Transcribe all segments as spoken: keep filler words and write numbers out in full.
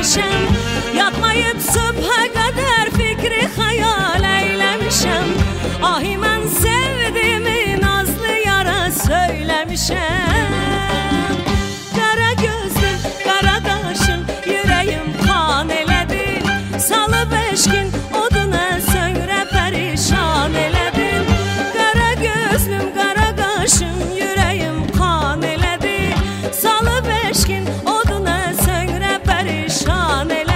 eylemişəm. Yatmayıb sübhə qədər fikri xəyal eyləmişəm. Ahi mən sevdimi nazlı yara söyləmişəm. Qara gözlüm, qara qaşın, yürəyim qan elədin. Salıb eşkin oduna söngürə pərişan elədin. Qara gözlüm, qara qaşın, yürəyim qan elədin. Salıb eşkin oduna söngürə pərişan elədin.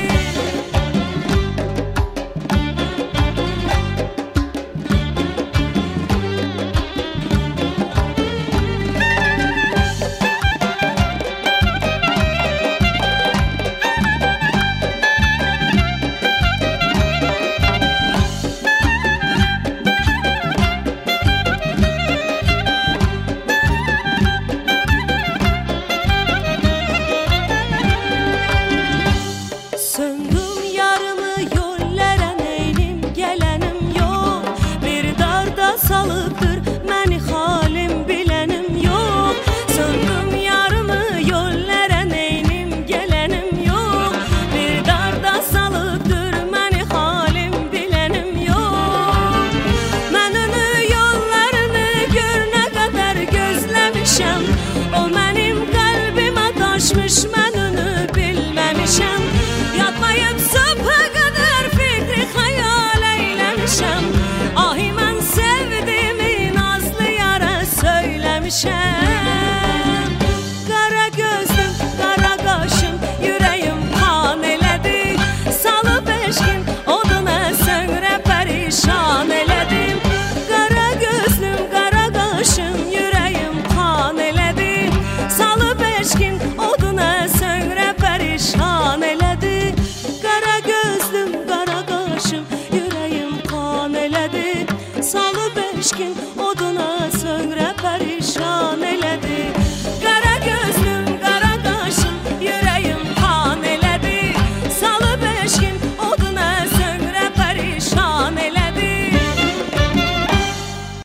Söndüm yarımı yollara neynim gelenim yok. Bir darda salıbdır məni halim bilenim yok. Söndüm yarımı yollara neynim gelenim yok. Bir darda salıbdır məni halim bilenim yok. Mən onu yollarını gör nə qədər gözləmişəm. O mənim qəlbimə daşmış, mən onu bilməmişəm. Yatmayıb sübhə qədər fikri xəyal eyləmişəm. Ahi mən sevdimi nazlı yara söyləmişəm. Qara gözlüm, qara qaşım, yürəyim qan elədi. Salıb eşkin oduna söngürə pərişan elədim. Qara gözlüm, qara qaşım, yürəyim qan elədi. Salıb eşkin oduna söngürə pərişan elədi. Qara gözlüm, qara qaşım, yürəyim qan elədi. Salıb eşkin oduna